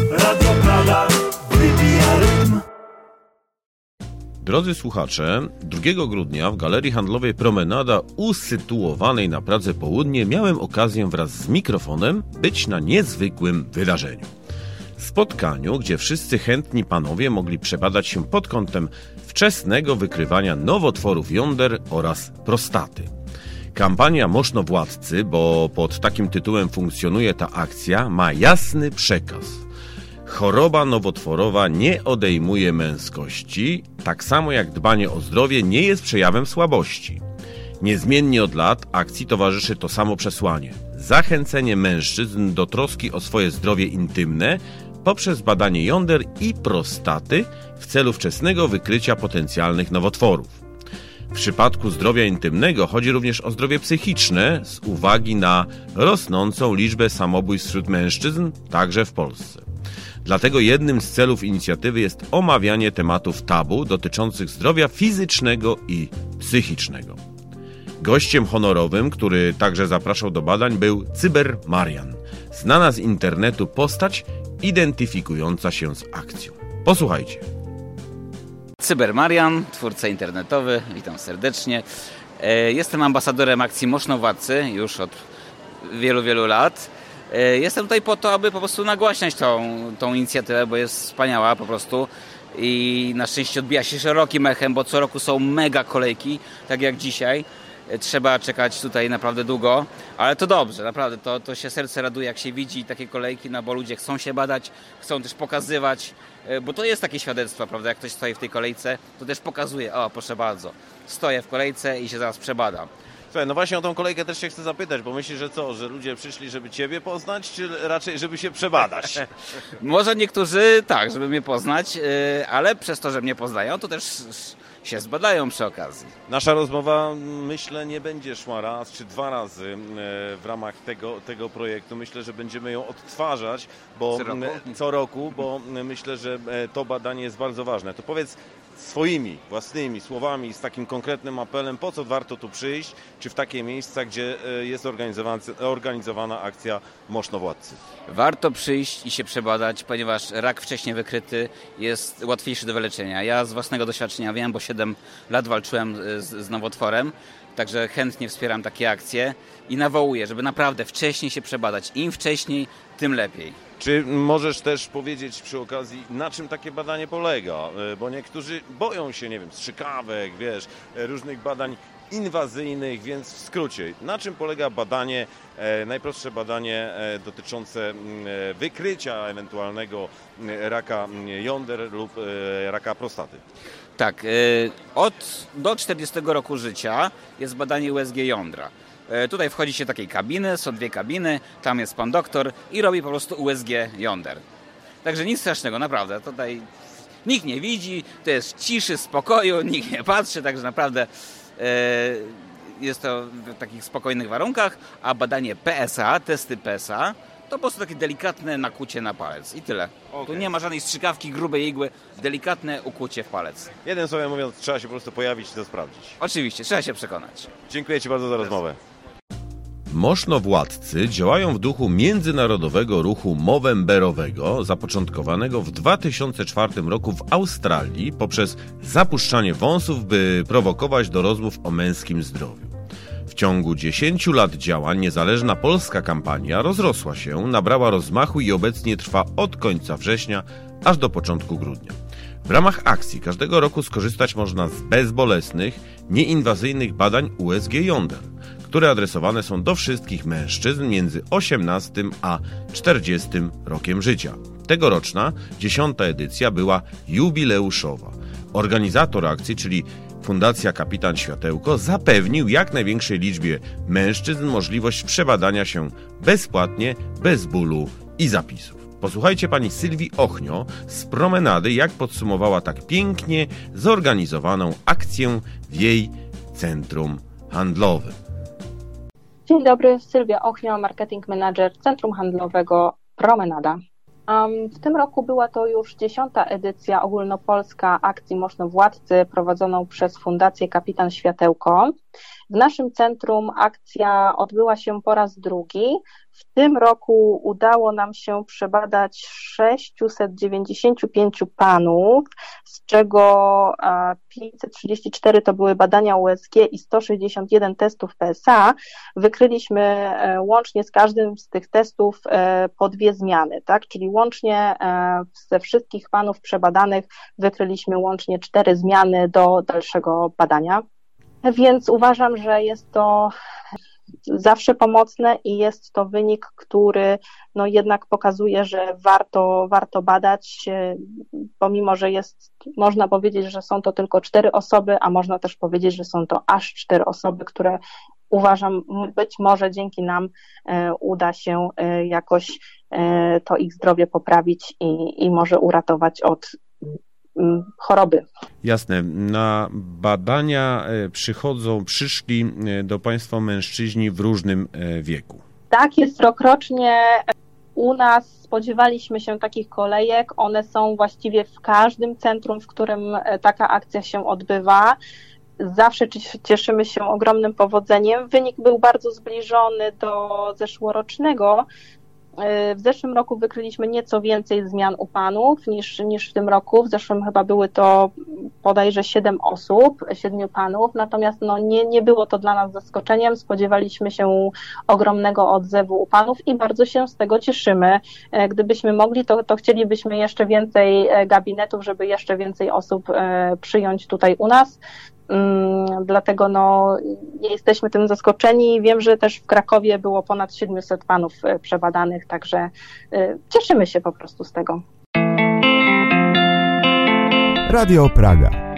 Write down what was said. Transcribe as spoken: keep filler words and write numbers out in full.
Radio Prada wybija rytm. Drodzy słuchacze, drugiego grudnia w Galerii Handlowej Promenada usytuowanej na Pradze Południe miałem okazję wraz z mikrofonem być na niezwykłym wydarzeniu. Spotkaniu, gdzie wszyscy chętni panowie mogli przebadać się pod kątem wczesnego wykrywania nowotworów jąder oraz prostaty. Kampania Moszno-Władcy, bo pod takim tytułem funkcjonuje ta akcja, ma jasny przekaz. Choroba nowotworowa nie odejmuje męskości, tak samo jak dbanie o zdrowie nie jest przejawem słabości. Niezmiennie od lat akcji towarzyszy to samo przesłanie. Zachęcenie mężczyzn do troski o swoje zdrowie intymne poprzez badanie jąder i prostaty w celu wczesnego wykrycia potencjalnych nowotworów. W przypadku zdrowia intymnego chodzi również o zdrowie psychiczne z uwagi na rosnącą liczbę samobójstw wśród mężczyzn, także w Polsce. Dlatego jednym z celów inicjatywy jest omawianie tematów tabu dotyczących zdrowia fizycznego i psychicznego. Gościem honorowym, który także zapraszał do badań, był Cyber Marian, znana z internetu postać identyfikująca się z akcją. Posłuchajcie. Cyber Marian, twórca internetowy, witam serdecznie. Jestem ambasadorem akcji Moszno-Władcy już od wielu, wielu lat. Jestem tutaj po to, aby po prostu nagłaśniać tą, tą inicjatywę, bo jest wspaniała po prostu i na szczęście odbija się szerokim echem, bo co roku są mega kolejki, tak jak dzisiaj. Trzeba czekać tutaj naprawdę długo, ale to dobrze, naprawdę, to, to się serce raduje, jak się widzi takie kolejki, no bo ludzie chcą się badać, chcą też pokazywać, bo to jest takie świadectwo, prawda, jak ktoś stoi w tej kolejce, to też pokazuje, o proszę bardzo, stoję w kolejce i się zaraz przebadam. Słuchaj, no właśnie o tą kolejkę też się chcę zapytać, bo myślisz, że co, że ludzie przyszli, żeby Ciebie poznać, czy raczej, żeby się przebadać? Może niektórzy tak, żeby mnie poznać, ale przez to, że mnie poznają, to też się zbadają przy okazji. Nasza rozmowa, myślę, nie będzie szła raz czy dwa razy w ramach tego, tego projektu. Myślę, że będziemy ją odtwarzać bo, co, roku? co roku, bo myślę, że to badanie jest bardzo ważne. To powiedz swoimi własnymi słowami, z takim konkretnym apelem, po co warto tu przyjść, czy w takie miejsca, gdzie jest organizowana, organizowana akcja Moszno-Władcy? Warto przyjść i się przebadać, ponieważ rak wcześnie wykryty jest łatwiejszy do wyleczenia. Ja z własnego doświadczenia wiem, bo siedem lat walczyłem z, z nowotworem, także chętnie wspieram takie akcje i nawołuję, żeby naprawdę wcześniej się przebadać. Im wcześniej, tym lepiej. Czy możesz też powiedzieć przy okazji, na czym takie badanie polega? Bo niektórzy boją się, nie wiem, strzykawek, wiesz, różnych badań inwazyjnych, więc w skrócie, na czym polega badanie, e, najprostsze badanie e, dotyczące e, wykrycia ewentualnego raka jąder lub e, raka prostaty? Tak, e, od do czterdziestego roku życia jest badanie U S G jądra. Tutaj wchodzi się do takiej kabiny, są dwie kabiny, tam jest pan doktor i robi po prostu U S G jąder. Także nic strasznego, naprawdę. Tutaj nikt nie widzi, to jest w ciszy, spokoju, nikt nie patrzy, także naprawdę e, jest to w takich spokojnych warunkach, a badanie P S A, testy P S A, to po prostu takie delikatne nakucie na palec i tyle. Okay. Tu nie ma żadnej strzykawki, grubej igły, delikatne ukucie w palec. Jednym słowem mówiąc, trzeba się po prostu pojawić i to sprawdzić. Oczywiście, trzeba się przekonać. Dziękuję Ci bardzo za rozmowę. Moszno-Władcy działają w duchu międzynarodowego ruchu Movemberowego, zapoczątkowanego w dwa tysiące czwartym roku w Australii poprzez zapuszczanie wąsów, by prowokować do rozmów o męskim zdrowiu. W ciągu dziesięciu lat działań niezależna polska kampania rozrosła się, nabrała rozmachu i obecnie trwa od końca września aż do początku grudnia. W ramach akcji każdego roku skorzystać można z bezbolesnych, nieinwazyjnych badań U S G jąder, które adresowane są do wszystkich mężczyzn między osiemnastym a czterdziestym rokiem życia. Tegoroczna, dziesiąta edycja była jubileuszowa. Organizator akcji, czyli Fundacja Kapitan Światełko, zapewnił jak największej liczbie mężczyzn możliwość przebadania się bezpłatnie, bez bólu i zapisów. Posłuchajcie pani Sylwii Ochnio z Promenady, jak podsumowała tak pięknie zorganizowaną akcję w jej centrum handlowym. Dzień dobry, Sylwia Ochnio, marketing manager Centrum Handlowego Promenada. W tym roku była to już dziesiąta edycja ogólnopolska akcji Moszno-Władcy prowadzoną przez Fundację Kapitan Światełko. W naszym centrum akcja odbyła się po raz drugi. W tym roku udało nam się przebadać sześćset dziewięćdziesiąt pięć panów, z czego pięćset trzydzieści cztery to były badania U S G i sto sześćdziesiąt jeden testów P S A. Wykryliśmy łącznie z każdym z tych testów po dwie zmiany, tak? Czyli łącznie ze wszystkich panów przebadanych wykryliśmy łącznie cztery zmiany do dalszego badania. Więc uważam, że jest to zawsze pomocne i jest to wynik, który no jednak pokazuje, że warto, warto badać, pomimo że jest, można powiedzieć, że są to tylko cztery osoby, a można też powiedzieć, że są to aż cztery osoby, które uważam, być może dzięki nam uda się jakoś to ich zdrowie poprawić i, i może uratować od choroby. Jasne. Na badania przychodzą, przyszli do Państwa mężczyźni w różnym wieku. Tak, jest rokrocznie. U nas spodziewaliśmy się takich kolejek. One są właściwie w każdym centrum, w którym taka akcja się odbywa. Zawsze cieszymy się ogromnym powodzeniem. Wynik był bardzo zbliżony do zeszłorocznego. W zeszłym roku wykryliśmy nieco więcej zmian u panów niż, niż w tym roku. W zeszłym chyba były to bodajże siedem osób, siedmiu panów, natomiast no nie, nie było to dla nas zaskoczeniem. Spodziewaliśmy się ogromnego odzewu u panów i bardzo się z tego cieszymy. Gdybyśmy mogli, to, to chcielibyśmy jeszcze więcej gabinetów, żeby jeszcze więcej osób przyjąć tutaj u nas. Dlatego no, nie jesteśmy tym zaskoczeni. Wiem, że też w Krakowie było ponad siedemset panów przebadanych, także cieszymy się po prostu z tego. Radio Praga.